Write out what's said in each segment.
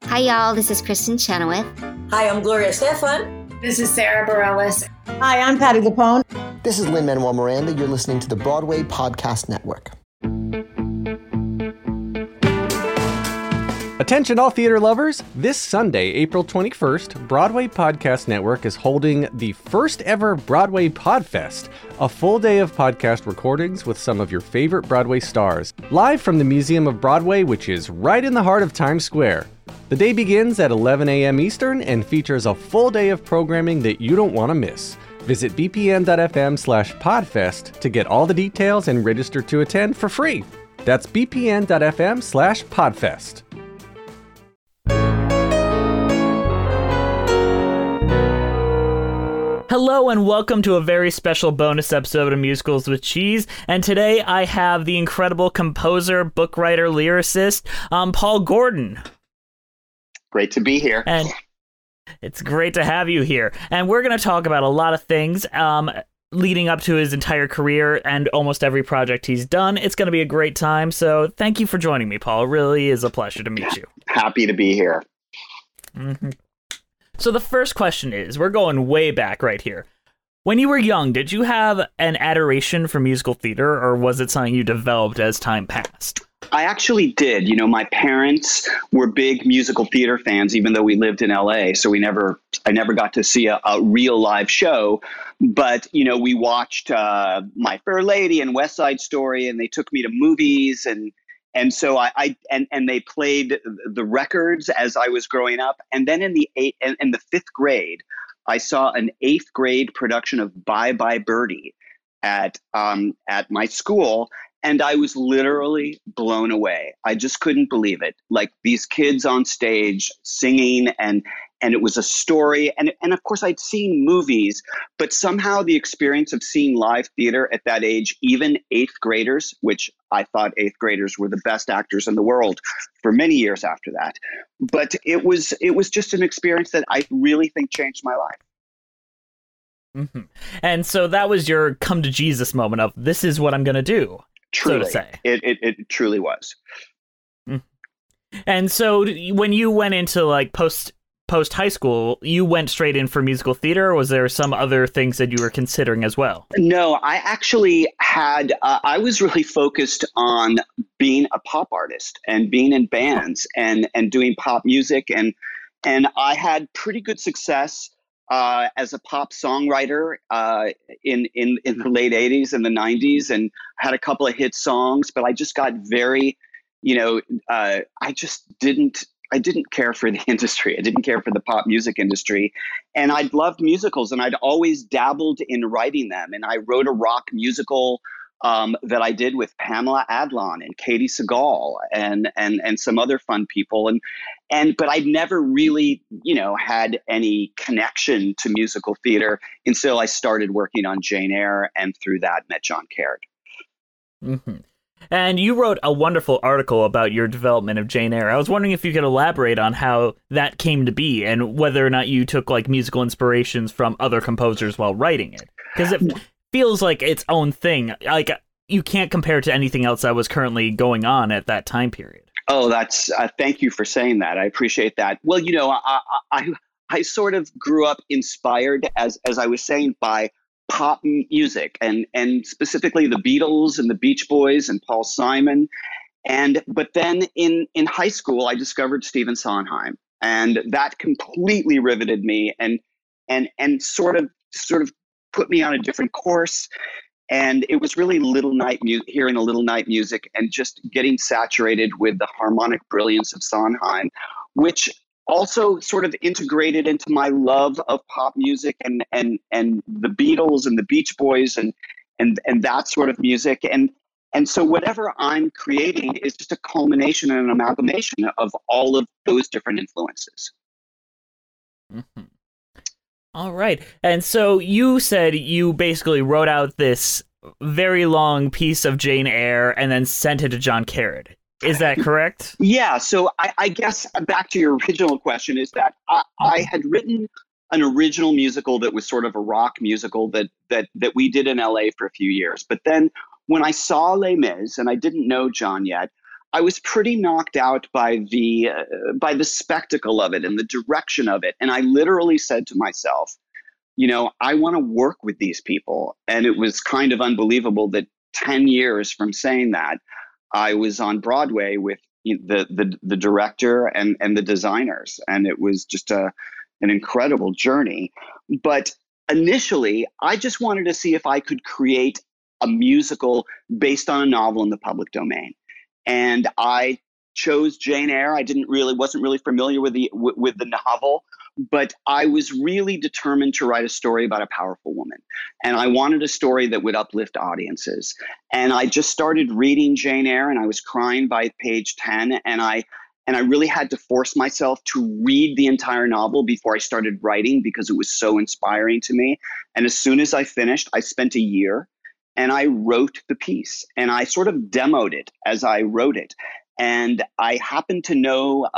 Hi, y'all. This is Kristen Chenoweth. Hi, I'm Gloria Stefan. This is Sarah Bareilles. Hi, I'm Patti LuPone. This is Lin-Manuel Miranda. You're listening to the Broadway Podcast Network. Attention all theater lovers! This Sunday, April 21st, Broadway Podcast Network is holding the first ever Broadway Podfest, a full day of podcast recordings with some of your favorite Broadway stars, live from the Museum of Broadway, which is right in the heart of Times Square. The day begins at 11 a.m. Eastern and features a full day of programming that you don't want to miss. Visit bpn.fm/podfest to get all the details and register to attend for free. That's bpn.fm/podfest. Hello and welcome to a very special bonus episode of Musicals with Cheese. And today I have the incredible composer, book writer, lyricist, Paul Gordon. Great to be here. And it's great to have you here. And we're going to talk about a lot of things leading up to his entire career and almost every project he's done. It's going to be a great time. So thank you for joining me, Paul. It really is a pleasure to meet you. Happy to be here. Mm-hmm. So the first question is, we're going way back right here. When you were young, did you have an adoration for musical theater, or was it something you developed as time passed? I actually did. You know, my parents were big musical theater fans, even though we lived in LA. So I never got to see a real live show. But, you know, we watched My Fair Lady and West Side Story, and they took me to movies, and so I they played the records as I was growing up. And then in the fifth grade, I saw an eighth grade production of Bye Bye Birdie at my school. And I was literally blown away. I just couldn't believe it. Like, these kids on stage singing, and it was a story. And of course, I'd seen movies, but somehow the experience of seeing live theater at that age, even eighth graders, which I thought eighth graders were the best actors in the world for many years after that. But it was just an experience that I really think changed my life. Mm-hmm. And so that was your come to Jesus moment of, this is what I'm going to do. Truly, so to say. It truly was. And so when you went into like post high school, you went straight in for musical theater, or was there some other things that you were considering as well? No, I actually had, I was really focused on being a pop artist and being in bands and doing pop music. And I had pretty good success as a pop songwriter in the late 80s and the 90s, and had a couple of hit songs, but I just got very, I didn't care for the industry. I didn't care for the pop music industry. And I'd loved musicals, and I'd always dabbled in writing them. And I wrote a rock musical that I did with Pamela Adlon and Katie Segal and some other fun people. But I'd never really, had any connection to musical theater until I started working on Jane Eyre, and through that met John Caird. Mm-hmm. And you wrote a wonderful article about your development of Jane Eyre. I was wondering if you could elaborate on how that came to be and whether or not you took like musical inspirations from other composers while writing it. Because it feels like its own thing. Like, you can't compare it to anything else that was currently going on at that time period. Oh, that's thank you for saying that. I appreciate that. Well, I sort of grew up inspired, as I was saying, by pop music and specifically the Beatles and the Beach Boys and Paul Simon. But then in high school, I discovered Stephen Sondheim, and that completely riveted me and sort of put me on a different course. And it was really hearing a Little Night Music and just getting saturated with the harmonic brilliance of Sondheim, which also sort of integrated into my love of pop music and the Beatles and the Beach Boys and that sort of music. And so whatever I'm creating is just a culmination and an amalgamation of all of those different influences. Mm-hmm. All right. And so you said you basically wrote out this very long piece of Jane Eyre and then sent it to John Caird. Is that correct? Yeah. So I guess back to your original question is that I had written an original musical that was sort of a rock musical that we did in LA for a few years. But then when I saw Les Mis, and I didn't know John yet, I was pretty knocked out by the spectacle of it and the direction of it. And I literally said to myself, I want to work with these people. And it was kind of unbelievable that 10 years from saying that, I was on Broadway with the director and the designers. And it was just an incredible journey. But initially, I just wanted to see if I could create a musical based on a novel in the public domain. And I chose Jane Eyre. I wasn't really familiar with the novel, but I was really determined to write a story about a powerful woman. And I wanted a story that would uplift audiences. And I just started reading Jane Eyre, and I was crying by page 10. And I really had to force myself to read the entire novel before I started writing, because it was so inspiring to me. And as soon as I finished, I spent a year and I wrote the piece, and I sort of demoed it as I wrote it. And I happened to know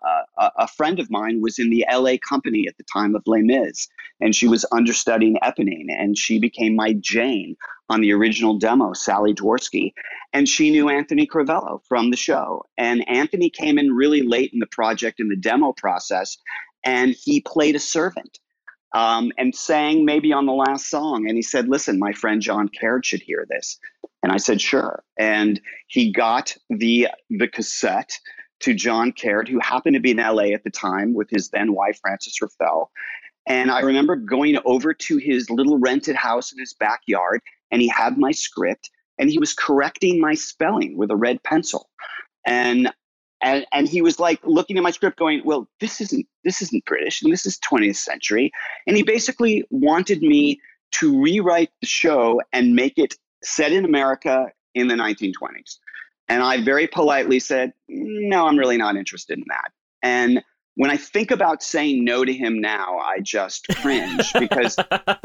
a friend of mine was in the LA company at the time of Les Mis, and she was understudying Eponine, and she became my Jane on the original demo, Sally Dworsky. And she knew Anthony Crivello from the show. And Anthony came in really late in the project, in the demo process, and he played a servant. And sang maybe on the last song. And he said, listen, my friend John Caird should hear this. And I said, sure. And he got the cassette to John Caird, who happened to be in LA at the time with his then wife, Frances Ruffelle. And I remember going over to his little rented house in his backyard, and he had my script, and he was correcting my spelling with a red pencil. And he was like looking at my script going, well, this isn't British, and this is 20th century. And he basically wanted me to rewrite the show and make it set in America in the 1920s. And I very politely said, no, I'm really not interested in that. And when I think about saying no to him now, I just cringe, because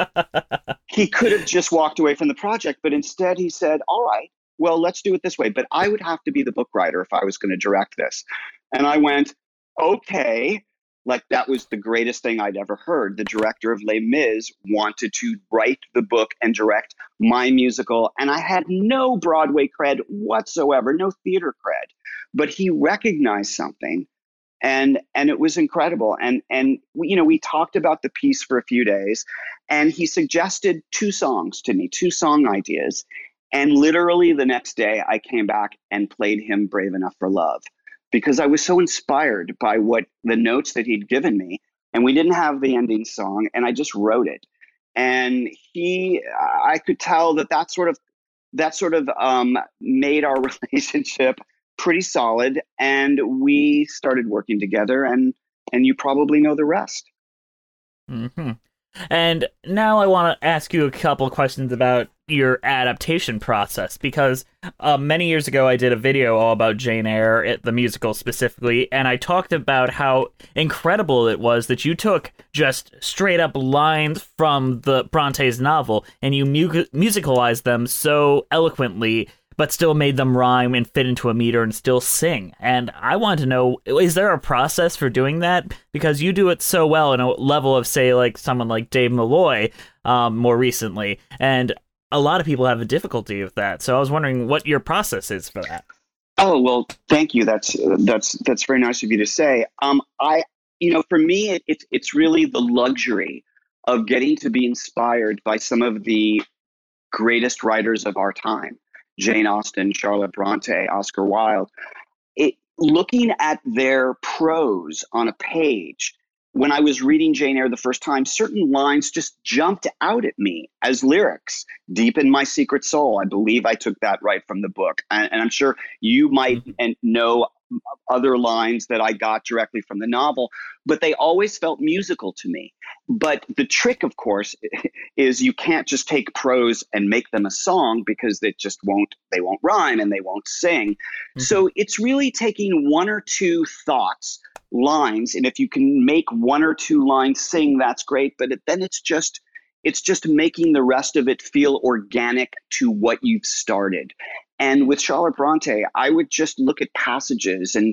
he could have just walked away from the project. But instead he said, all right, well, let's do it this way. But I would have to be the book writer if I was going to direct this. And I went, okay. Like, that was the greatest thing I'd ever heard. The director of Les Mis wanted to write the book and direct my musical. And I had no Broadway cred whatsoever, no theater cred. But he recognized something. And it was incredible. And we talked about the piece for a few days. And he suggested 2 songs to me, 2 song ideas. And literally the next day, I came back and played him Brave Enough for Love, because I was so inspired by what the notes that he'd given me. And we didn't have the ending song, and I just wrote it. And I could tell that sort of made our relationship pretty solid. And we started working together, and you probably know the rest. Mm-hmm. And now I want to ask you a couple of questions about your adaptation process, because many years ago I did a video all about Jane Eyre, the musical specifically, and I talked about how incredible it was that you took just straight up lines from the Bronte's novel and you musicalized them so eloquently, but still made them rhyme and fit into a meter and still sing. And I want to know, is there a process for doing that? Because you do it so well in a level of, say, like someone like Dave Malloy more recently. And a lot of people have a difficulty with that. So I was wondering what your process is for that. Oh, well, thank you. That's very nice of you to say. For me, it's really the luxury of getting to be inspired by some of the greatest writers of our time. Jane Austen, Charlotte Bronte, Oscar Wilde. Looking at their prose on a page, when I was reading Jane Eyre the first time, certain lines just jumped out at me as lyrics. Deep in my secret soul. I believe I took that right from the book. And I'm sure you might know other lines that I got directly from the novel, but they always felt musical to me. But the trick, of course, is you can't just take prose and make them a song, because they won't rhyme and they won't sing. Mm-hmm. So it's really taking 1 or 2 thoughts, lines, and if you can make 1 or 2 lines sing, that's great. But then it's just making the rest of it feel organic to what you've started. And with Charlotte Bronte, I would just look at passages and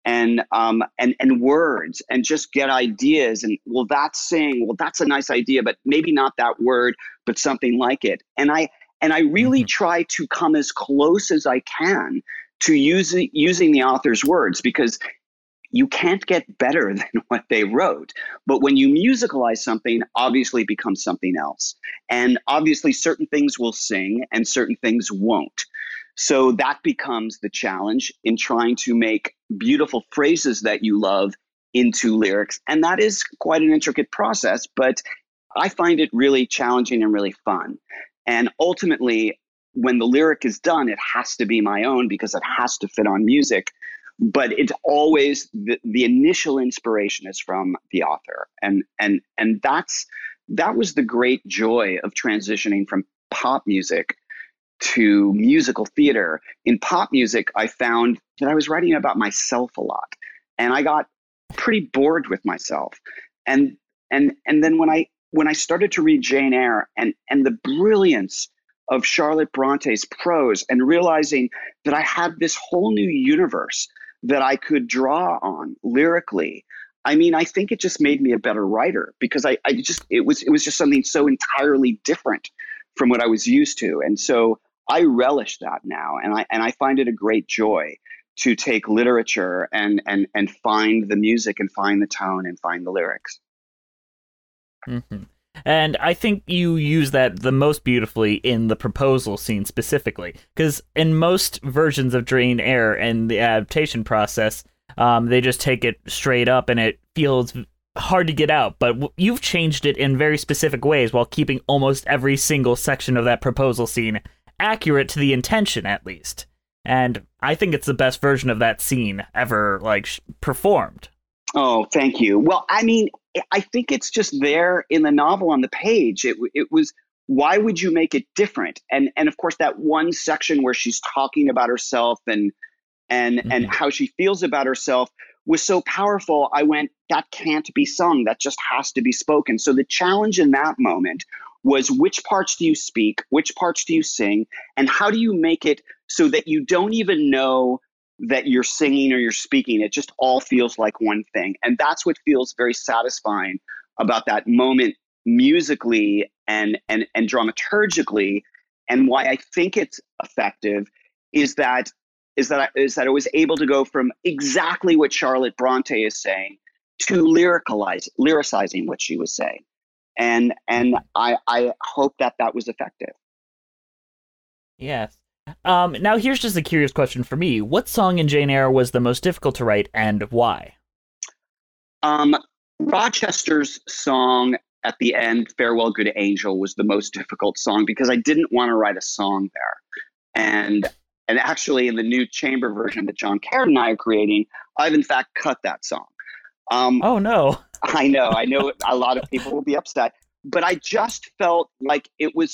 words and just get ideas. And will that sing? Well, that's a nice idea, but maybe not that word, but something like it. And I really try to come as close as I can to using the author's words, because you can't get better than what they wrote. But when you musicalize something, obviously it becomes something else. And obviously certain things will sing and certain things won't. So that becomes the challenge in trying to make beautiful phrases that you love into lyrics. And that is quite an intricate process, but I find it really challenging and really fun. And ultimately, when the lyric is done, it has to be my own because it has to fit on music. But it's always the initial inspiration is from the author. And that was the great joy of transitioning from pop music to musical theater. In pop music, I found that I was writing about myself a lot, and I got pretty bored with myself. And then when I started to read Jane Eyre and the brilliance of Charlotte Bronte's prose, and realizing that I had this whole new universe that I could draw on lyrically, I mean, I think it just made me a better writer, because it was just something so entirely different from what I was used to. And so I relish that now, and I find it a great joy to take literature and find the music and find the tone and find the lyrics. Mm-hmm. And I think you use that the most beautifully in the proposal scene specifically, because in most versions of Jane Eyre and the adaptation process, they just take it straight up and it feels hard to get out. But you've changed it in very specific ways while keeping almost every single section of that proposal scene accurate to the intention, at least. And I think it's the best version of that scene ever, performed. Oh, thank you. Well, I mean, I think it's just there in the novel on the page. It was, why would you make it different? And of course, that one section where she's talking about herself and how she feels about herself was so powerful. I went, that can't be sung. That just has to be spoken. So the challenge in that moment was, which parts do you speak? Which parts do you sing? And how do you make it so that you don't even know that you're singing or you're speaking? It just all feels like one thing. And that's what feels very satisfying about that moment musically and dramaturgically. And why I think it's effective is that I was able to go from exactly what Charlotte Bronte is saying to lyricizing what she was saying. And I hope that was effective. Yes. Now here's just a curious question for me. What song in Jane Eyre was the most difficult to write, and why? Rochester's song at the end, Farewell Good Angel, was the most difficult song because I didn't want to write a song there. And actually in the new chamber version that John Caird and I are creating, I've in fact cut that song. Oh no. I know a lot of people will be upset, but I just felt like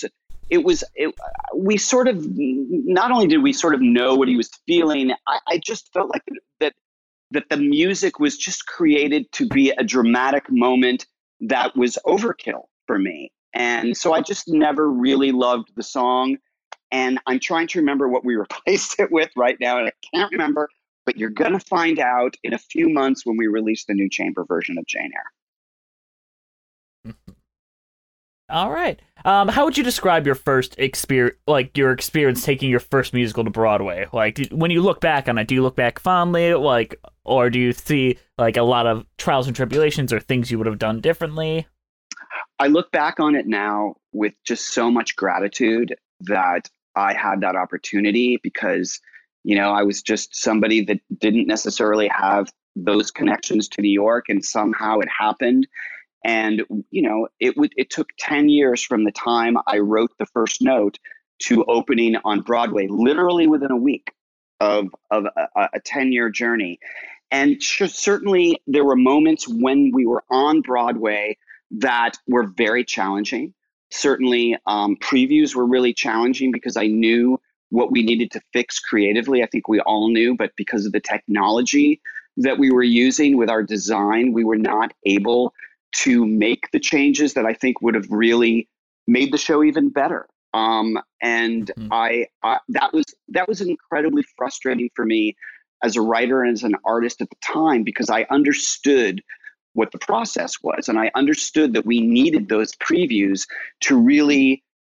we sort of, not only did we sort of know what he was feeling, I just felt like that the music was just created to be a dramatic moment that was overkill for me. And so I just never really loved the song. And I'm trying to remember what we replaced it with right now, and I can't remember, but you're going to find out in a few months when we release the new chamber version of Jane Eyre. All right. How would you describe your first experience taking your first musical to Broadway? When you look back on it, do you look back fondly, or do you see a lot of trials and tribulations or things you would have done differently? I look back on it now with just so much gratitude that I had that opportunity, because, I was just somebody that didn't necessarily have those connections to New York, and somehow it happened. And, it took 10 years from the time I wrote the first note to opening on Broadway, literally within a week of a 10-year journey. And certainly there were moments when we were on Broadway that were very challenging. Certainly previews were really challenging because I knew what we needed to fix creatively. I think we all knew, but because of the technology that we were using with our design, we were not able to make the changes that I think would have really made the show even better. That was incredibly frustrating for me as a writer and as an artist at the time, because I understood what the process was, and I understood that we needed those previews to really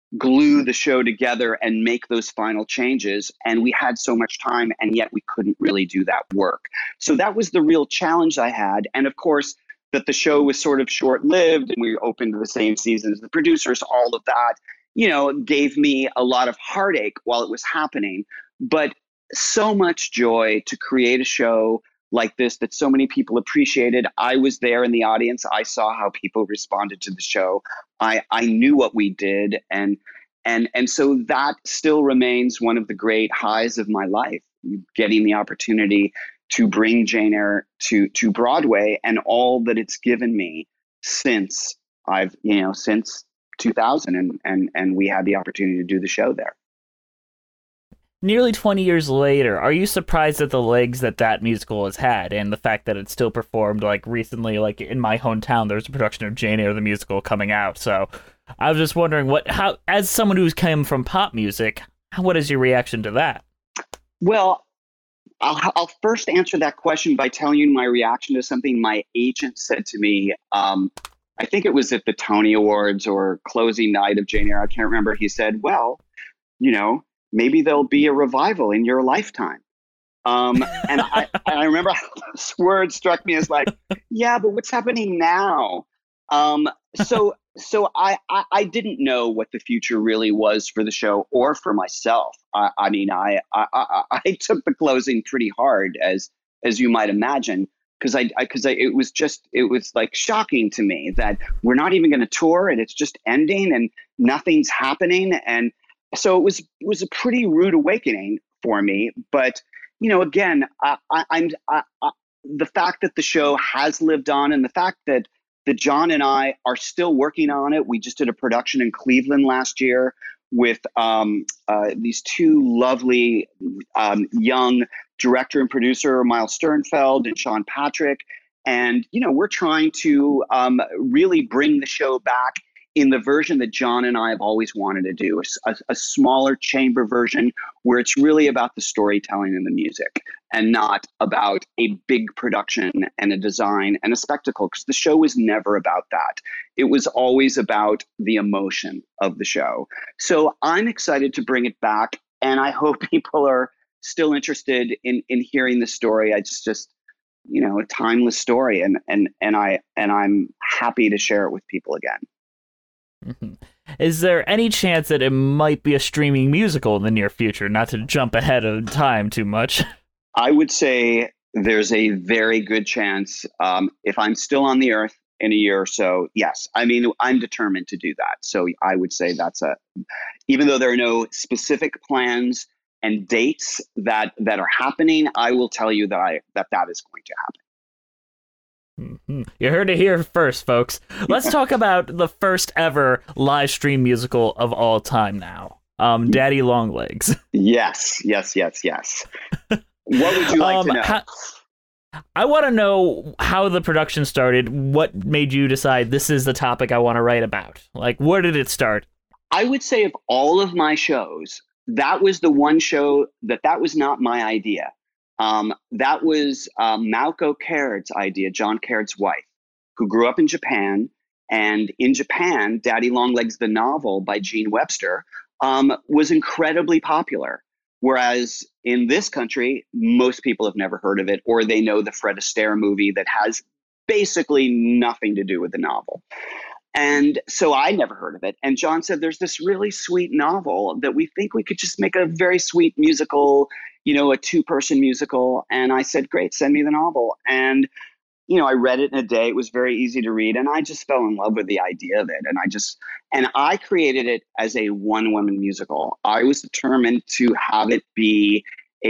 glue the show together and make those final changes. And we had so much time, and yet we couldn't really do that work. So that was the real challenge I had. And of course, that the show was sort of short-lived, and we opened the same season as the producers, all of that, gave me a lot of heartache while it was happening, but so much joy to create a show like this that so many people appreciated. I was there in the audience. I saw how people responded to the show. I knew what we did, and so that still remains one of the great highs of my life, getting the opportunity to bring Jane Eyre to Broadway, and all that it's given me since since 2000 and we had the opportunity to do the show there. Nearly 20 years later, are you surprised at the legs that musical has had, and the fact that it's still performed? Like recently, like in my hometown, there's a production of Jane Eyre the musical coming out. So I was just wondering, how, as someone who's come from pop music, what is your reaction to that? Well, I'll first answer that question by telling you my reaction to something my agent said to me. I think it was at the Tony Awards or closing night of Jane Eyre. I can't remember. He said, well, maybe there'll be a revival in your lifetime. And I remember how this word struck me as like, yeah, but what's happening now? So I didn't know what the future really was for the show or for myself. I mean, I took the closing pretty hard, as you might imagine, because it was like shocking to me that we're not even going to tour, and it's just ending and nothing's happening. And so it was a pretty rude awakening for me. But again, the fact that the show has lived on, and the fact that John and I are still working on it. We just did a production in Cleveland last year with these two lovely young director and producer, Miles Sternfeld and Sean Patrick. And, we're trying to really bring the show back in the version that John and I have always wanted to do, a smaller chamber version where it's really about the storytelling and the music, and not about a big production and a design and a spectacle, because the show was never about that. It was always about the emotion of the show. So I'm excited to bring it back, and I hope people are still interested in hearing the story. It's just a timeless story, and I'm happy to share it with people again. Mm-hmm. Is there any chance that it might be a streaming musical in the near future? Not to jump ahead of time too much. I would say there's a very good chance, if I'm still on the earth in a year or so, yes. I mean, I'm determined to do that. So I would say even though there are no specific plans and dates that are happening, I will tell you that is going to happen. Mm-hmm. You heard it here first, folks. Let's talk about the first ever live stream musical of all time now. Daddy Longlegs. Yes. What would you like to know? I want to know how the production started. What made you decide this is the topic I want to write about? Like, where did it start? I would say of all of my shows, that was the one show that was not my idea. That was Malco Caird's idea, John Caird's wife, who grew up in Japan. And in Japan, Daddy Longlegs, the novel by Gene Webster, was incredibly popular. Whereas in this country, most people have never heard of it, or they know the Fred Astaire movie that has basically nothing to do with the novel. And so I never heard of it. And John said, there's this really sweet novel that we think we could just make a very sweet musical, a 2-person musical. And I said, great, send me the novel. And, I read it in a day. It was very easy to read. And I just fell in love with the idea of it. And I created it as a one-woman musical. I was determined to have it be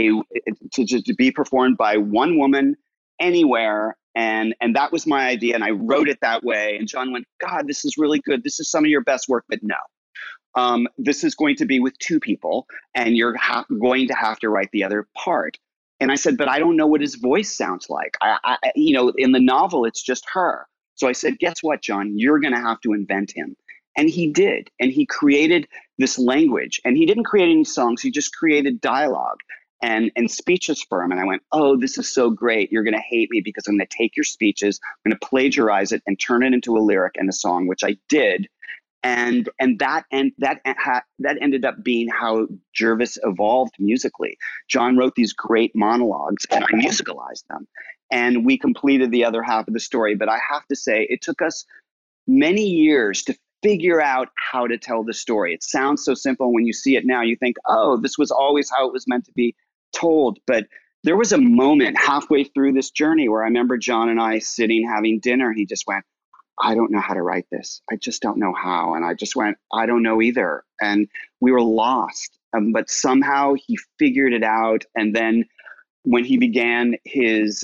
to be performed by one woman anywhere. And that was my idea. And I wrote it that way. And John went, God, this is really good. This is some of your best work, but no. This is going to be with 2 people, and you're going to have to write the other part. And I said, but I don't know what his voice sounds like. In the novel, it's just her. So I said, guess what, John? You're going to have to invent him. And he did. And he created this language. And he didn't create any songs. He just created dialogue and speeches for him. And I went, oh, this is so great. You're going to hate me because I'm going to take your speeches, I'm going to plagiarize it and turn it into a lyric and a song, which I did. That ended up being how Jervis evolved musically. John wrote these great monologues, and I musicalized them, and we completed the other half of the story. But I have to say, it took us many years to figure out how to tell the story. It sounds so simple. When you see it now, you think, oh, this was always how it was meant to be told. But there was a moment halfway through this journey where I remember John and I sitting having dinner, and he just went, I don't know how to write this. I just don't know how. And I just went, I don't know either. And we were lost. But somehow he figured it out. And then when he began his,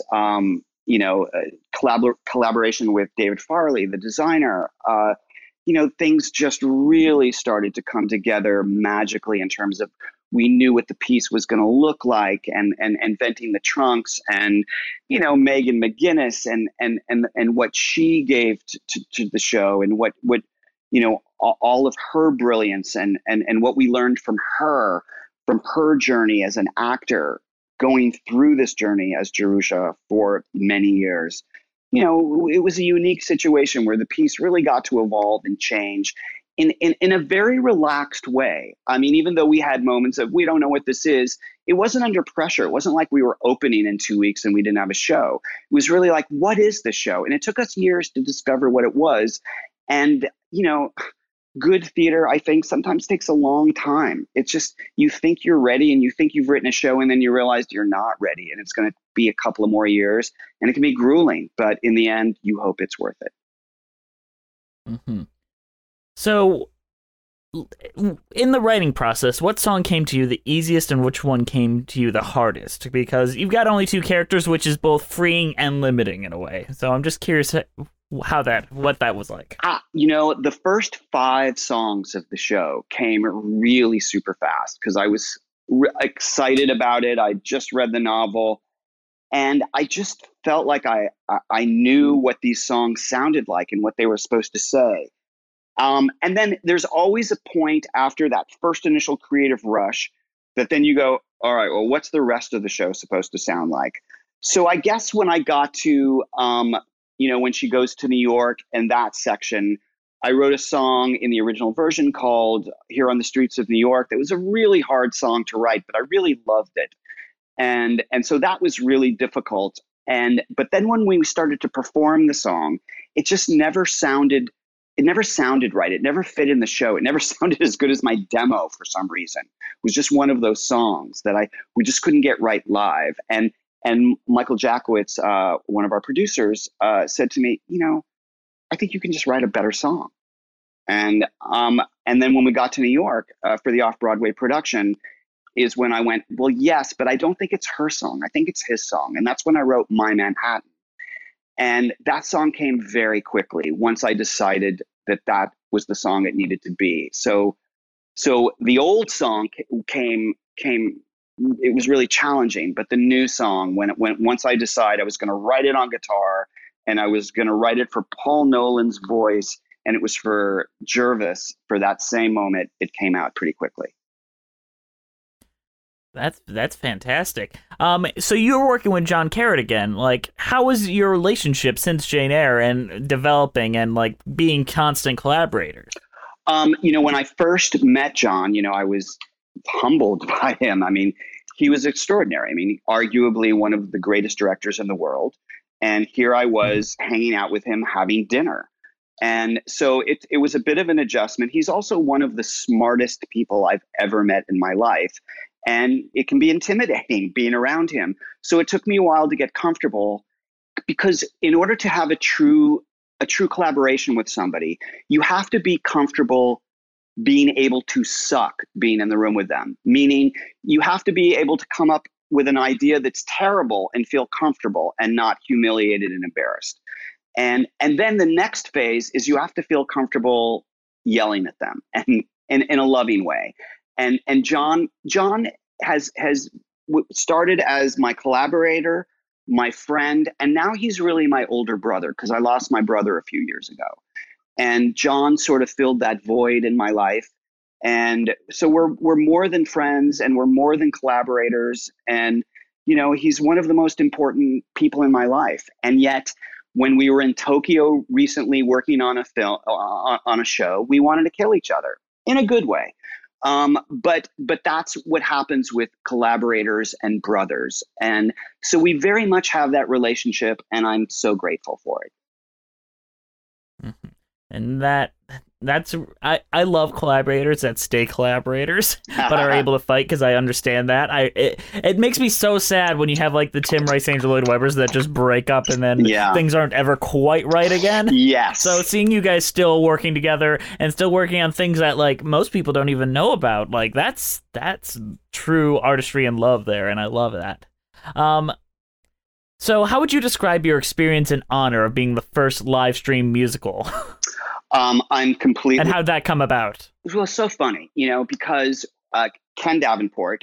collaboration with David Farley, the designer, things just really started to come together magically in terms of we knew what the piece was going to look like, and inventing the trunks, and Megan McGinnis and what she gave to the show, and what all of her brilliance, and what we learned from her journey as an actor, going through this journey as Jerusha for many years. It was a unique situation where the piece really got to evolve and change in a very relaxed way. I mean, even though we had moments of, we don't know what this is, it wasn't under pressure. It wasn't like we were opening in 2 weeks and we didn't have a show. It was really like, what is the show? And it took us years to discover what it was. And, good theater, I think, sometimes takes a long time. It's just, you think you're ready and you think you've written a show, and then you realize you're not ready, and it's going to be a couple of more years, and it can be grueling, but in the end, you hope it's worth it. Mm-hmm. So, in the writing process, what song came to you the easiest and which one came to you the hardest? Because you've got only two characters, which is both freeing and limiting in a way. So I'm just curious what that was like. The first 5 songs of the show came really super fast because I was excited about it. I just read the novel, and I just felt like I knew what these songs sounded like and what they were supposed to say. And then there's always a point after that first initial creative rush that then you go, all right, well, what's the rest of the show supposed to sound like? So I guess when I got to, when she goes to New York and that section, I wrote a song in the original version called Here on the Streets of New York. That was a really hard song to write, but I really loved it. And so that was really difficult. But then when we started to perform the song, it just never sounded right. It never fit in the show. It never sounded as good as my demo for some reason. It was just one of those songs that we just couldn't get right live. And Michael Jackowitz, one of our producers, said to me, I think you can just write a better song. And then when we got to New York for the off-Broadway production is when I went, well, yes, but I don't think it's her song. I think it's his song. And that's when I wrote My Manhattan. And that song came very quickly once I decided that was the song it needed to be. So the old song came. It was really challenging, but the new song, once I decided I was going to write it on guitar, and I was going to write it for Paul Nolan's voice, and it was for Jervis for that same moment, it came out pretty quickly. That's fantastic. So you were working with John Carrot again. Like, how was your relationship since Jane Eyre and developing and like being constant collaborators? When I first met John, I was humbled by him. I mean, he was extraordinary. I mean, arguably one of the greatest directors in the world. And here I was hanging out with him, having dinner. And so it was a bit of an adjustment. He's also one of the smartest people I've ever met in my life. And it can be intimidating being around him. So it took me a while to get comfortable, because in order to have a true collaboration with somebody, you have to be comfortable being able to suck being in the room with them. Meaning you have to be able to come up with an idea that's terrible and feel comfortable and not humiliated and embarrassed. And then the next phase is you have to feel comfortable yelling at them and in a loving way. And John has started as my collaborator, my friend, and now he's really my older brother, because I lost my brother a few years ago. And John sort of filled that void in my life. And so we're more than friends, and we're more than collaborators. And, he's one of the most important people in my life. And yet When we were in Tokyo recently working on a film, on a show, we wanted to kill each other in a good way. But that's what happens with collaborators and brothers. And so we very much have that relationship, and I'm so grateful for it. Mhm. And that's I love collaborators that stay collaborators but are able to fight, because I understand that. It makes me so sad when you have like the Tim Rice, Andrew Lloyd Webbers that just break up and then things aren't ever quite right again. Yes. So seeing you guys still working together and still working on things that like most people don't even know about, like that's true artistry and love there, and I love that. So how would you describe your experience and honor of being the first live stream musical? I'm completely. And how'd that come about? It was so funny, because Ken Davenport,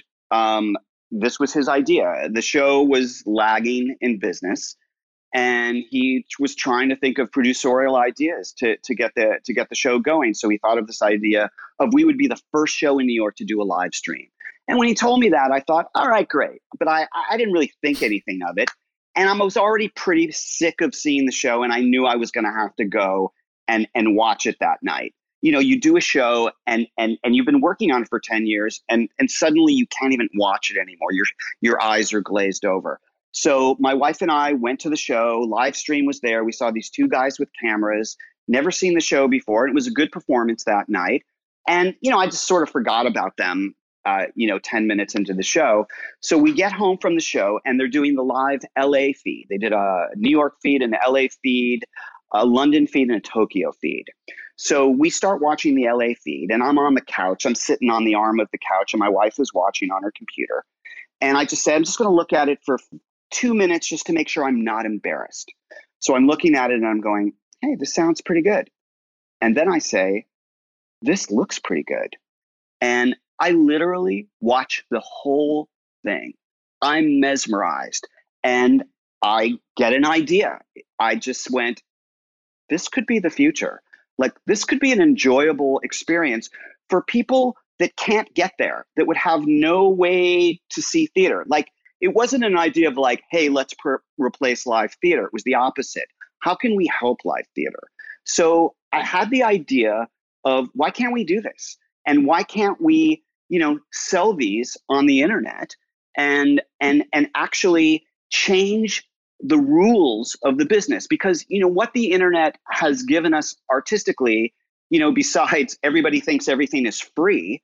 this was his idea. The show was lagging in business, and he was trying to think of producerial ideas to get the show going. So he thought of this idea of we would be the first show in New York to do a live stream. And when he told me that, I thought, all right, great. But I didn't really think anything of it. And I was already pretty sick of seeing the show, and I knew I was going to have to go and watch it that night. You do a show and you've been working on it for 10 years, and suddenly you can't even watch it anymore. Your eyes are glazed over. So my wife and I went to the show. Live stream was there. We saw these two guys with cameras, never seen the show before. And it was a good performance that night. And, I just sort of forgot about them 10 minutes into the show. So we get home from the show, and they're doing the live LA feed. They did a New York feed, an LA feed, a London feed, and a Tokyo feed. So we start watching the LA feed, and I'm on the couch. I'm sitting on the arm of the couch, and my wife is watching on her computer. And I just said, I'm just going to look at it for 2 minutes just to make sure I'm not embarrassed. So I'm looking at it, and I'm going, hey, this sounds pretty good. And then I say, this looks pretty good. And I literally watch the whole thing. I'm mesmerized, and I get an idea. I just went, this could be the future. Like, this could be an enjoyable experience for people that can't get there, that would have no way to see theater. Like, it wasn't an idea of like, hey, let's replace live theater. It was the opposite. How can we help live theater? So I had the idea of, why can't we do this? And why can't we, sell these on the internet and actually change the rules of the business? Because, what the internet has given us artistically, besides everybody thinks everything is free,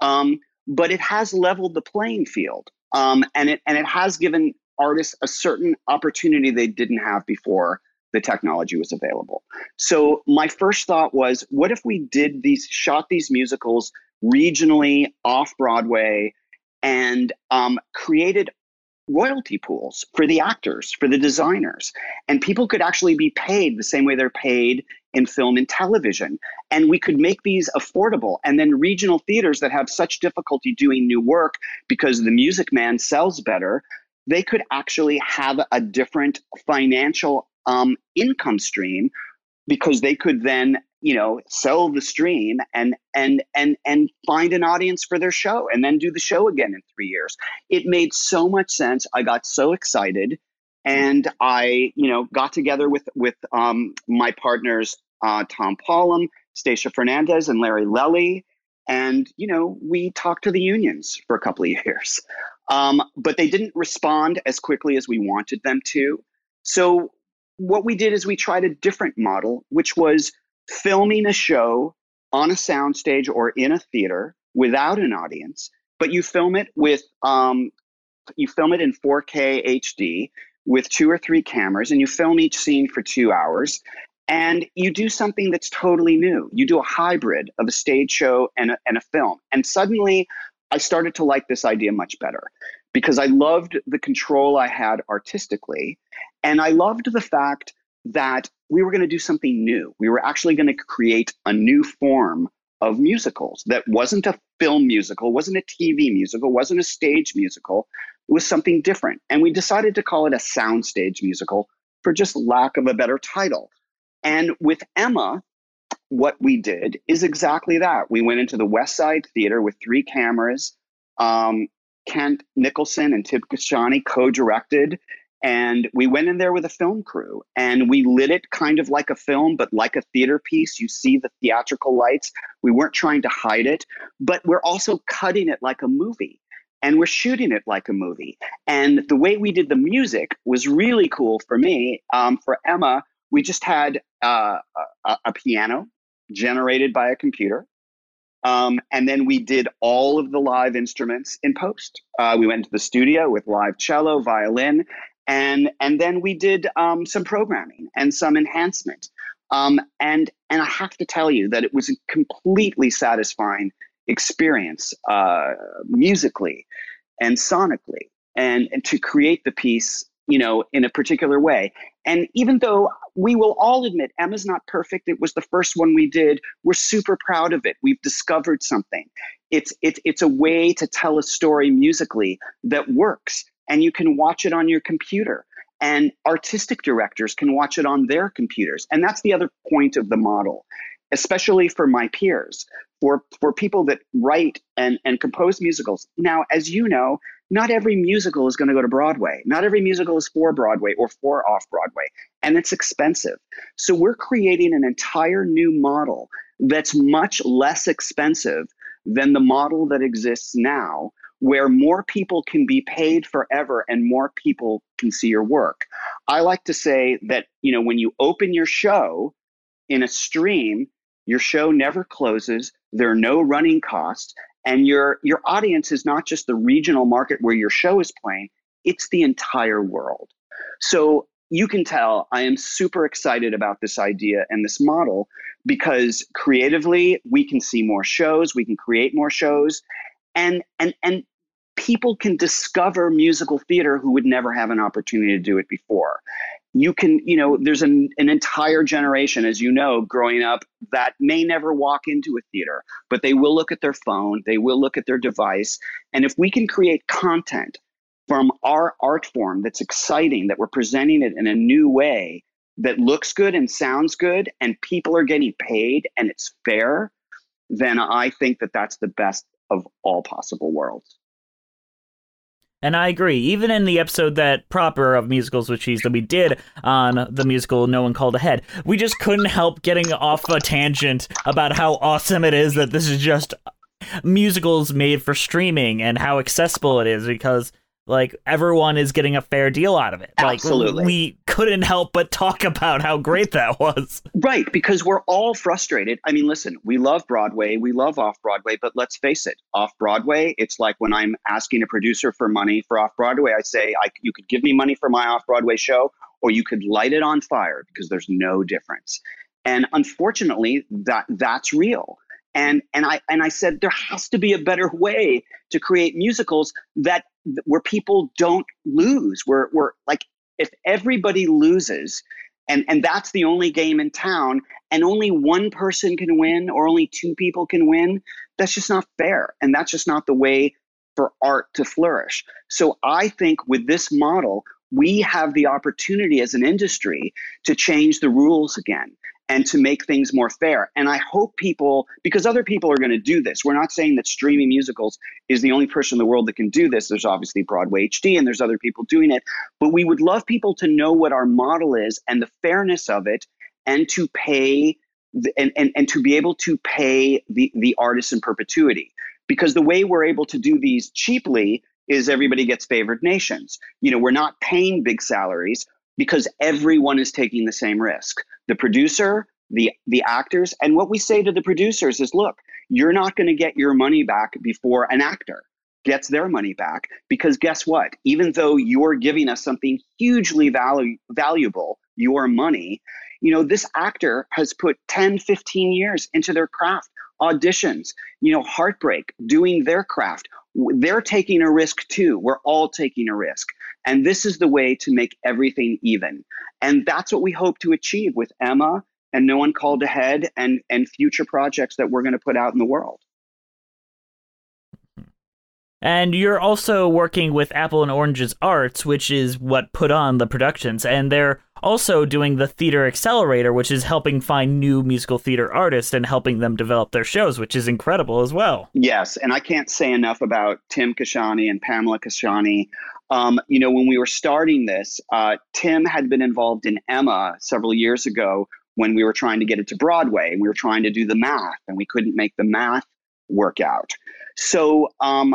but it has leveled the playing field. And it has given artists a certain opportunity they didn't have before the technology was available. So my first thought was, what if we shot these musicals regionally off Broadway and created royalty pools for the actors, for the designers, and people could actually be paid the same way they're paid in film and television. And we could make these affordable. And then regional theaters that have such difficulty doing new work because the Music Man sells better, they could actually have a different financial income stream, because they could then sell the stream and find an audience for their show, and then do the show again in 3 years. It made so much sense. I got so excited, and I got together with my partners, Tom Paulum, Stacia Fernandez, and Larry Lelly, and we talked to the unions for a couple of years, but they didn't respond as quickly as we wanted them to. So what we did is we tried a different model, which was filming a show on a soundstage or in a theater without an audience, but you film it in 4K HD with 2 or 3 cameras, and you film each scene for 2 hours, and you do something that's totally new. You do a hybrid of a stage show and a film. And suddenly I started to like this idea much better, because I loved the control I had artistically, and I loved the fact that we were going to do something new. We were actually going to create a new form of musicals that wasn't a film musical, wasn't a TV musical, wasn't a stage musical. It was something different. And we decided to call it a soundstage musical for just lack of a better title. And with Emma, what we did is exactly that. We went into the West Side Theater with 3 cameras. Kent Nicholson and Tib Kashani co-directed, And we went in there with a film crew and we lit it kind of like a film, but like a theater piece. You see the theatrical lights. We weren't trying to hide it, but we're also cutting it like a movie. And we're shooting it like a movie. And the way we did the music was really cool for me. For Emma, we just had a piano generated by a computer. And then we did all of the live instruments in post. We went to the studio with live cello, violin, and then we did some programming and some enhancement. And I have to tell you that it was a completely satisfying experience musically and sonically, and to create the piece, in a particular way. And even though we will all admit Emma's not perfect, it was the first one we did, we're super proud of it. We've discovered something. It's a way to tell a story musically that works, and you can watch it on your computer, and artistic directors can watch it on their computers. And that's the other point of the model, especially for my peers, for people that write and compose musicals. Now, as you know, not every musical is going to go to Broadway. Not every musical is for Broadway or for off-Broadway, and it's expensive. So we're creating an entire new model that's much less expensive than the model that exists now, where more people can be paid forever and more people can see your work. I like to say that, when you open your show in a stream, your show never closes. There are no running costs. And your audience is not just the regional market where your show is playing, it's the entire world. So you can tell I am super excited about this idea and this model, because creatively we can see more shows, we can create more shows, and people can discover musical theater who would never have an opportunity to do it before. You can, there's an entire generation, as you know, growing up that may never walk into a theater, but they will look at their phone, they will look at their device. And if we can create content from our art form that's exciting, that we're presenting it in a new way, that looks good and sounds good, and people are getting paid and it's fair, then I think that that's the best of all possible worlds. And I agree. Even in the episode that proper of Musicals with Cheese that we did on the musical No One Called Ahead, we just couldn't help getting off a tangent about how awesome it is that this is just musicals made for streaming and how accessible it is, because everyone is getting a fair deal out of it. Absolutely. We couldn't help but talk about how great that was. Right, because we're all frustrated. I mean, listen, we love Broadway, we love off-Broadway, but let's face it, off-Broadway, it's like when I'm asking a producer for money for off-Broadway, I say, you could give me money for my off-Broadway show, or you could light it on fire, because there's no difference. And unfortunately, that's real. And I said, there has to be a better way to create musicals where people don't lose, where if everybody loses, and that's the only game in town, and only one person can win or only two people can win, that's just not fair. And that's just not the way for art to flourish. So I think with this model, we have the opportunity as an industry to change the rules again and to make things more fair. And I hope people, because other people are going to do this. We're not saying that streaming musicals is the only person in the world that can do this. There's obviously Broadway HD and there's other people doing it. But we would love people to know what our model is and the fairness of it, and to pay and to be able to pay the artists in perpetuity. Because the way we're able to do these cheaply is everybody gets favored nations. We're not paying big salaries because everyone is taking the same risk. The producer, the actors, and what we say to the producers is, look, you're not going to get your money back before an actor gets their money back, because guess what? Even though you're giving us something hugely valuable, your money, this actor has put 10, 15 years into their craft, auditions, heartbreak, doing their craft. They're taking a risk too. We're all taking a risk. And this is the way to make everything even. And that's what we hope to achieve with Emma and No One Called Ahead and future projects that we're going to put out in the world. And you're also working with Apple and Orange's Arts, which is what put on the productions. And they're also doing the Theater Accelerator, which is helping find new musical theater artists and helping them develop their shows, which is incredible as well. Yes, and I can't say enough about Tim Kashani and Pamela Kashani. When we were starting this, Tim had been involved in Emma several years ago when we were trying to get it to Broadway, and we were trying to do the math, and we couldn't make the math work out. So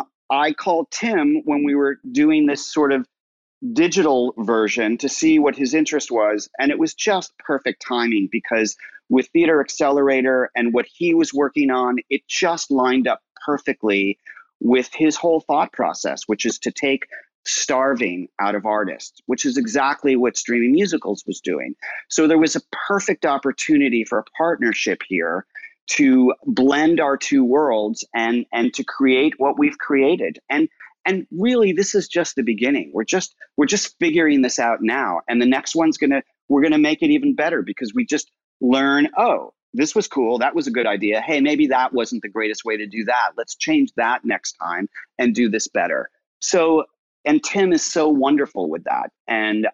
I called Tim when we were doing this sort of digital version to see what his interest was. And it was just perfect timing because with Theater Accelerator and what he was working on, it just lined up perfectly with his whole thought process, which is to take starving out of artists, which is exactly what Streaming Musicals was doing. So there was a perfect opportunity for a partnership here to blend our two worlds and to create what we've created. And really, this is just the beginning. We're just figuring this out now. And the next one's we're gonna make it even better because we just learn, oh, this was cool. That was a good idea. Hey, maybe that wasn't the greatest way to do that. Let's change that next time and do this better. So, and Tim is so wonderful with that. And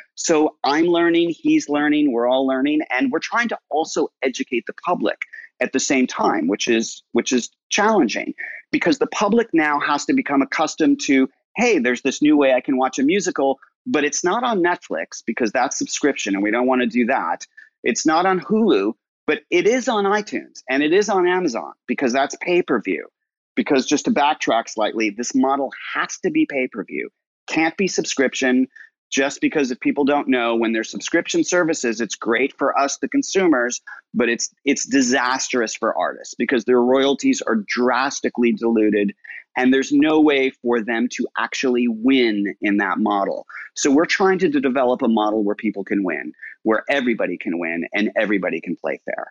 so I'm learning, he's learning, we're all learning, and we're trying to also educate the public at the same time, which is challenging because the public now has to become accustomed to, hey, there's this new way I can watch a musical, but it's not on Netflix because that's subscription and we don't want to do that. It's not on Hulu, but it is on iTunes and it is on Amazon because that's pay-per-view. Because just to backtrack slightly, this model has to be pay-per-view. Can't be subscription just because if people don't know, when there's subscription services, it's great for us, the consumers, but it's disastrous for artists because their royalties are drastically diluted and there's no way for them to actually win in that model. So we're trying to develop a model where people can win, where everybody can win and everybody can play fair.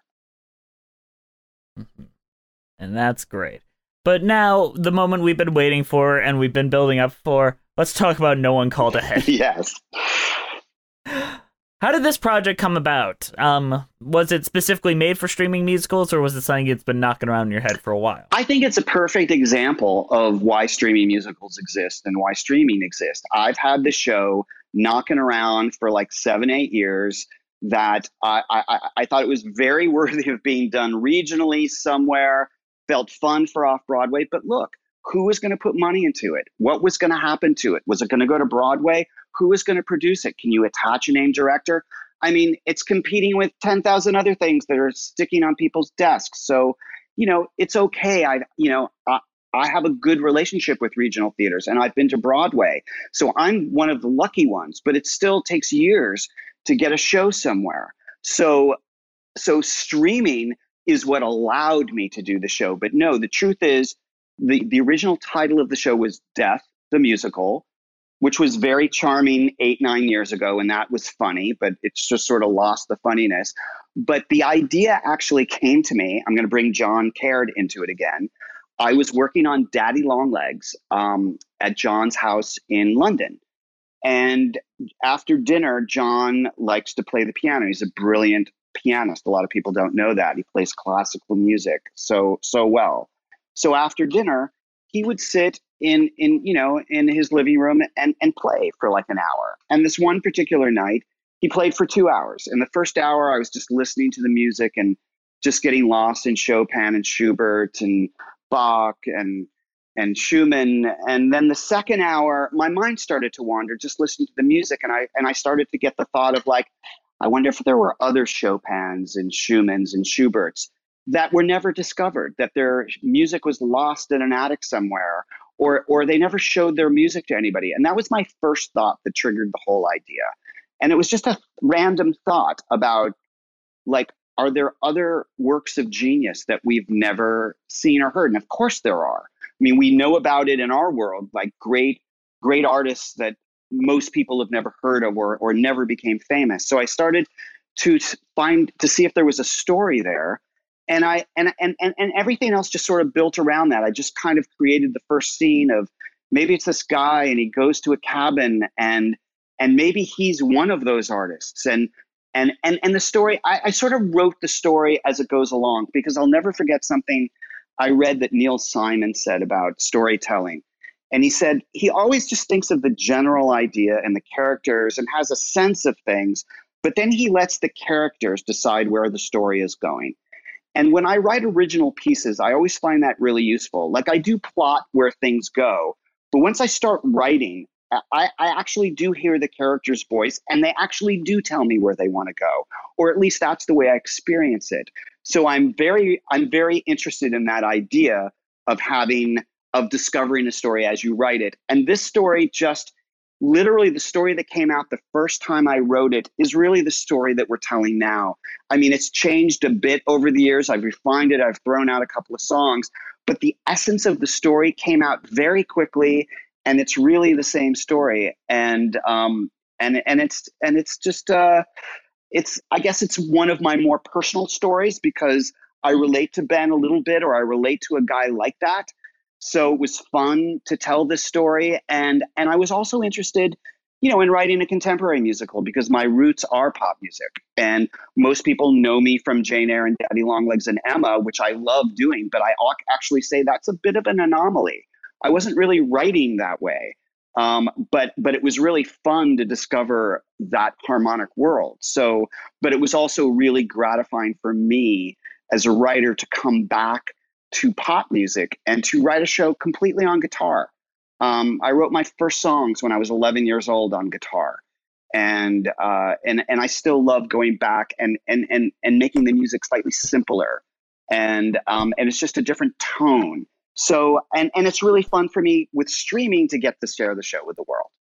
And that's great. But now, the moment we've been waiting for and we've been building up for, let's talk about No One Called Ahead. Yes. How did this project come about? Was it specifically made for Streaming Musicals, or was it something that's been knocking around in your head for a while? I think it's a perfect example of why Streaming Musicals exist and why streaming exists. I've had the show knocking around for like 7-8 years that I thought it was very worthy of being done regionally somewhere. Felt fun for off-Broadway, but look, who was going to put money into it? What was going to happen to it? Was it going to go to Broadway? Who was going to produce it? Can you attach a named director? I mean, it's competing with 10,000 other things that are sticking on people's desks. So, it's okay. I have a good relationship with regional theaters and I've been to Broadway. So I'm one of the lucky ones, but it still takes years to get a show somewhere. So streaming is what allowed me to do the show. But no, the truth is the original title of the show was Death, the Musical, which was very charming 8-9 years ago. And that was funny, but it's just sort of lost the funniness. But the idea actually came to me. I'm going to bring John Caird into it again. I was working on Daddy Longlegs at John's house in London. And after dinner, John likes to play the piano. He's a brilliant pianist. A lot of people don't know that. He plays classical music so well. So after dinner, he would sit in his living room and play for like an hour. And this one particular night, he played for 2 hours. In the first hour, I was just listening to the music and just getting lost in Chopin and Schubert and Bach and Schumann. And then the second hour, my mind started to wander just listening to the music. And I started to get the thought of like, I wonder if there were other Chopins and Schumanns and Schuberts that were never discovered, that their music was lost in an attic somewhere, or they never showed their music to anybody. And that was my first thought that triggered the whole idea. And it was just a random thought about, like, are there other works of genius that we've never seen or heard? And of course there are. I mean, we know about it in our world, like great artists that most people have never heard of or never became famous. So I started to see if there was a story there. And everything else just sort of built around that. I just kind of created the first scene of maybe it's this guy and he goes to a cabin and maybe he's one of those artists. And the story, I sort of wrote the story as it goes along because I'll never forget something I read that Neil Simon said about storytelling. And he said he always just thinks of the general idea and the characters and has a sense of things, but then he lets the characters decide where the story is going. And when I write original pieces, I always find that really useful. Like I do plot where things go, but once I start writing, I actually do hear the character's voice and they actually do tell me where they want to go, or at least that's the way I experience it. So I'm very interested in that idea of discovering a story as you write it. And this story just literally the story that came out the first time I wrote it is really the story that we're telling now. I mean, it's changed a bit over the years. I've refined it. I've thrown out a couple of songs, but the essence of the story came out very quickly, and it's really the same story. And it's just I guess it's one of my more personal stories because I relate to Ben a little bit, or I relate to a guy like that. So it was fun to tell this story. And I was also interested, in writing a contemporary musical because my roots are pop music. And most people know me from Jane Eyre and Daddy Longlegs and Emma, which I love doing. But I actually say that's a bit of an anomaly. I wasn't really writing that way. But it was really fun to discover that harmonic world. So, but it was also really gratifying for me as a writer to come back to pop music and to write a show completely on guitar. I wrote my first songs when I was 11 years old on guitar, and I still love going back and making the music slightly simpler, and it's just a different tone. So and it's really fun for me with streaming to get to share the show with the world.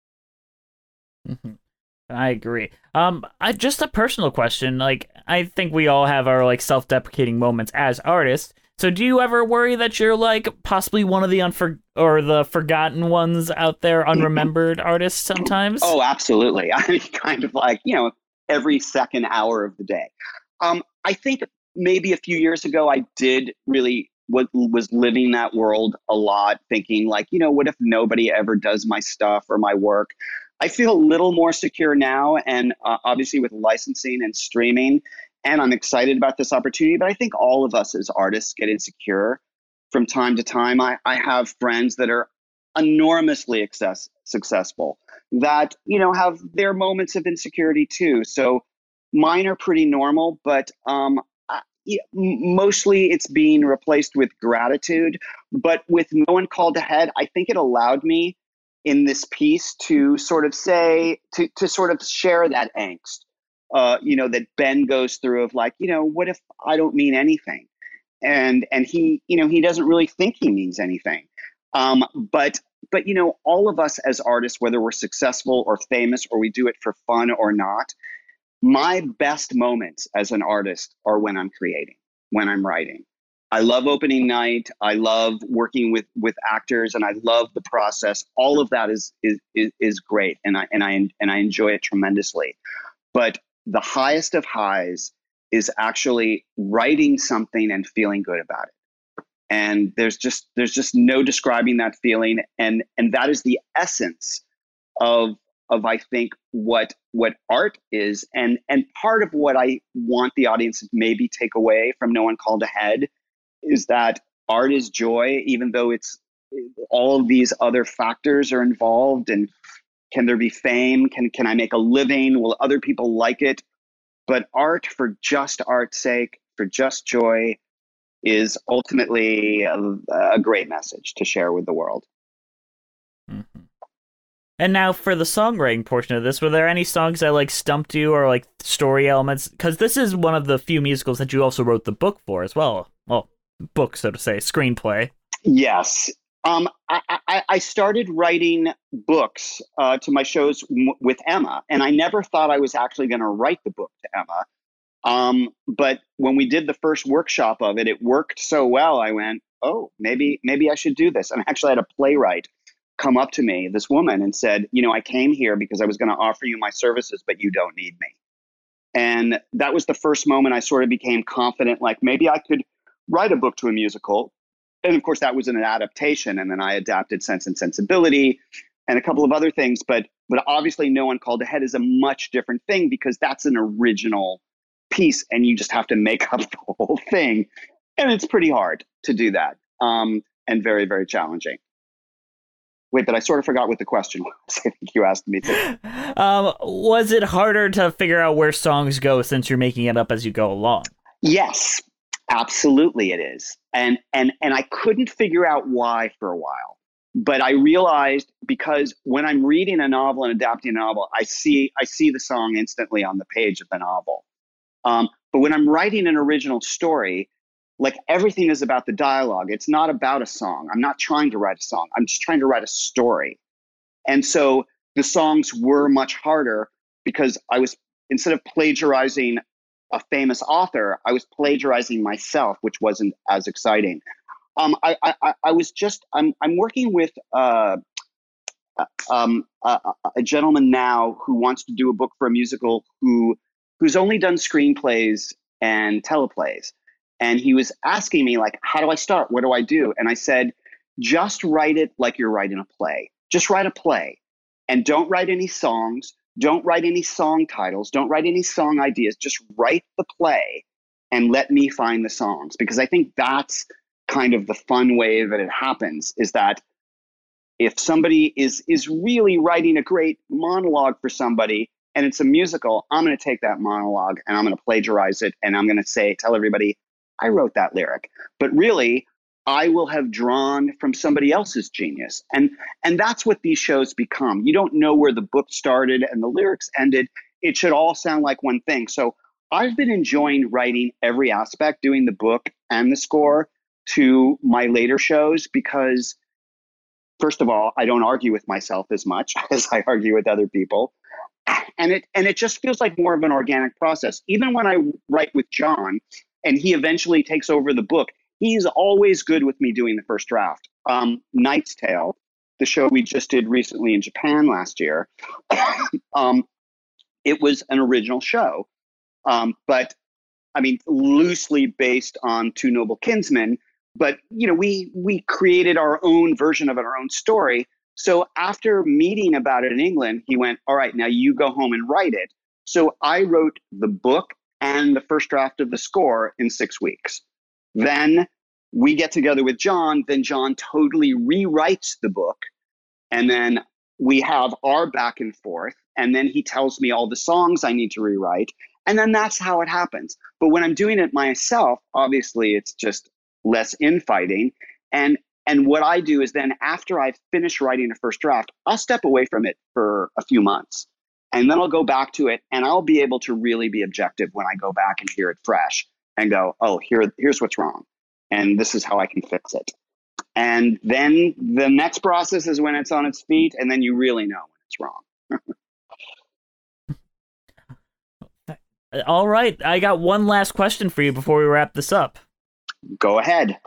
Mm-hmm. I agree. Just a personal question. Like, I think we all have our like self-deprecating moments as artists. So do you ever worry that you're like possibly one of the the forgotten ones out there, unremembered artists sometimes? Oh, absolutely. I mean, kind of like, every second hour of the day. I think maybe a few years ago, I did really was living that world a lot, thinking like, what if nobody ever does my stuff or my work? I feel a little more secure now. And obviously with licensing and streaming, and I'm excited about this opportunity, but I think all of us as artists get insecure from time to time. I have friends that are enormously successful that, have their moments of insecurity too. So mine are pretty normal, but mostly it's being replaced with gratitude. But with No One Called Ahead, I think it allowed me in this piece to sort of say, to sort of share that angst. That Ben goes through of like, what if I don't mean anything? And he, he doesn't really think he means anything. But all of us as artists, whether we're successful or famous, or we do it for fun or not, my best moments as an artist are when I'm creating, when I'm writing. I love opening night. I love working with actors, and I love the process. All of that is great, and I enjoy it tremendously. But the highest of highs is actually writing something and feeling good about it. And there's just no describing that feeling. And that is the essence of I think what art is. And part of what I want the audience to maybe take away from No One Called Ahead is that art is joy, even though it's all of these other factors are involved. And can there be fame? Can I make a living? Will other people like it? But art for just art's sake, for just joy, is ultimately a great message to share with the world. Mm-hmm. And now for the songwriting portion of this, were there any songs that like stumped you or like story elements? Because this is one of the few musicals that you also wrote the book for as well. Well, book, so to say, screenplay. Yes. I started writing books to my shows with Emma, and I never thought I was actually going to write the book to Emma. But when we did the first workshop of it, it worked so well. I went, oh, maybe I should do this. And I actually had a playwright come up to me, this woman, and said, I came here because I was going to offer you my services, but you don't need me. And that was the first moment I sort of became confident, like maybe I could write a book to a musical. And of course, that was an adaptation. And then I adapted Sense and Sensibility and a couple of other things. But obviously, No One Called Ahead is a much different thing because that's an original piece and you just have to make up the whole thing. And it's pretty hard to do that and very, very challenging. Wait, but I sort of forgot what the question was. I think you asked me to. Was it harder to figure out where songs go since you're making it up as you go along? Yes, absolutely it is. And I couldn't figure out why for a while. But I realized, because when I'm reading a novel and adapting a novel, I see the song instantly on the page of the novel. But when I'm writing an original story, like, everything is about the dialogue. It's not about a song. I'm not trying to write a song. I'm just trying to write a story. And so the songs were much harder because instead of plagiarizing a famous author, I was plagiarizing myself, which wasn't as exciting. I'm working with a gentleman now who wants to do a book for a musical who's only done screenplays and teleplays. And he was asking me, like, how do I start? What do I do? And I said, just write it like you're writing a play. Just write a play, and don't write any songs. Don't write any song titles. Don't write any song ideas. Just write the play and let me find the songs. Because I think that's kind of the fun way that it happens, is that if somebody is really writing a great monologue for somebody and it's a musical, I'm going to take that monologue and I'm going to plagiarize it. And I'm going to tell everybody, I wrote that lyric. But really, I will have drawn from somebody else's genius. And that's what these shows become. You don't know where the book started and the lyrics ended. It should all sound like one thing. So I've been enjoying writing every aspect, doing the book and the score to my later shows, because, first of all, I don't argue with myself as much as I argue with other people. And it just feels like more of an organic process. Even when I write with John and he eventually takes over the book, he's always good with me doing the first draft. Knight's Tale, the show we just did recently in Japan last year, it was an original show, but I mean, loosely based on Two Noble Kinsmen. But we created our own version of it, our own story. So after meeting about it in England, he went, all right, now you go home and write it. So I wrote the book and the first draft of the score in 6 weeks. Then we get together with John. Then John totally rewrites the book. And then we have our back and forth. And then he tells me all the songs I need to rewrite. And then that's how it happens. But when I'm doing it myself, obviously it's just less infighting. And what I do is then, after I've finished writing a first draft, I'll step away from it for a few months. And then I'll go back to it, and I'll be able to really be objective when I go back and hear it fresh and go, oh, here's what's wrong. And this is how I can fix it. And then the next process is when it's on its feet, and then you really know when it's wrong. All right. I got one last question for you before we wrap this up. Go ahead.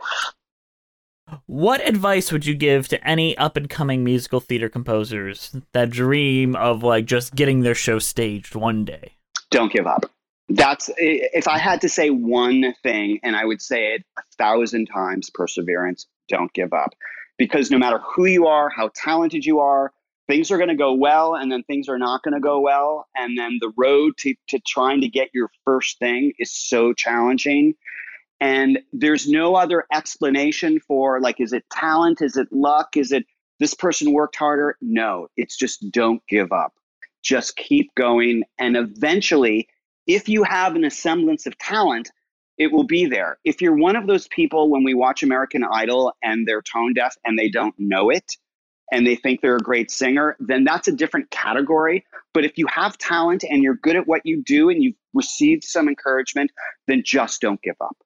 What advice would you give to any up-and-coming musical theater composers that dream of, like, just getting their show staged one day? Don't give up. That's, if I had to say one thing, and I would say it 1,000 times, perseverance. Don't give up. Because no matter who you are, how talented you are, things are going to go well, and then things are not going to go well. And then the road to trying to get your first thing is so challenging. And there's no other explanation for, like, is it talent? Is it luck? Is it this person worked harder? No, it's just don't give up. Just keep going. And eventually, if you have an semblance of talent, it will be there. If you're one of those people, when we watch American Idol and they're tone deaf and they don't know it and they think they're a great singer, then that's a different category. But if you have talent and you're good at what you do and you've received some encouragement, then just don't give up.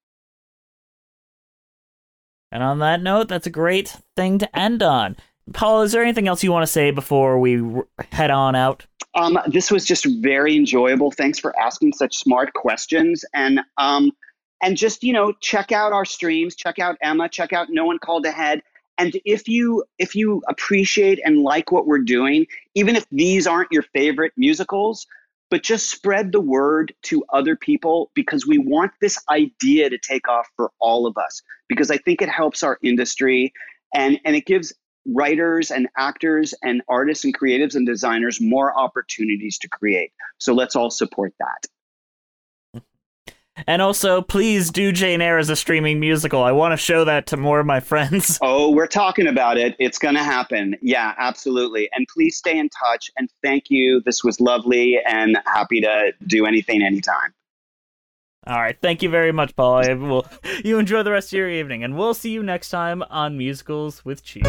And on that note, that's a great thing to end on. Paul, is there anything else you want to say before we head on out? This was just very enjoyable. Thanks for asking such smart questions. And just, check out our streams, check out Emma, check out No One Called Ahead. And if you appreciate and like what we're doing, even if these aren't your favorite musicals, but just spread the word to other people, because we want this idea to take off for all of us, because I think it helps our industry and it gives writers and actors and artists and creatives and designers more opportunities to create. So let's all support that. And also, please do Jane Eyre as a streaming musical. I want to show that to more of my friends. Oh, we're talking about it. It's going to happen. Yeah, absolutely. And please stay in touch. And thank you. This was lovely and happy to do anything anytime. All right. Thank you very much, Paul. You enjoy the rest of your evening, and we'll see you next time on Musicals with Cheese.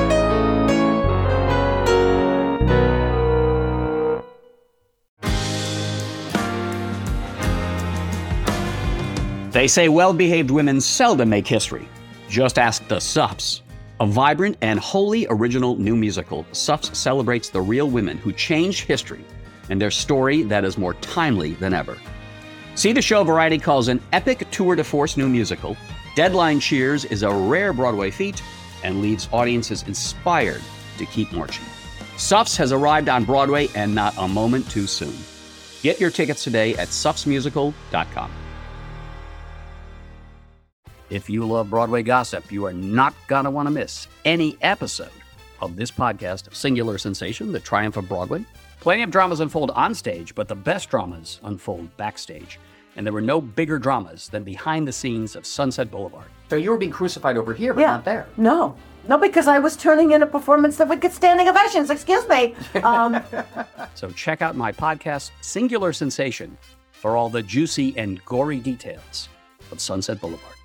They say well-behaved women seldom make history. Just ask the Suffs. A vibrant and wholly original new musical, Suffs celebrates the real women who changed history and their story that is more timely than ever. See the show Variety calls an epic tour de force new musical. Deadline cheers is a rare Broadway feat and leaves audiences inspired to keep marching. Suffs has arrived on Broadway and not a moment too soon. Get your tickets today at suffsmusical.com. If you love Broadway gossip, you are not going to want to miss any episode of this podcast, Singular Sensation, The Triumph of Broadway. Plenty of dramas unfold on stage, but the best dramas unfold backstage. And there were no bigger dramas than behind the scenes of Sunset Boulevard. So you were being crucified over here, but not there. No, because I was turning in a performance that would get standing ovations. Excuse me. So check out my podcast, Singular Sensation, for all the juicy and gory details of Sunset Boulevard.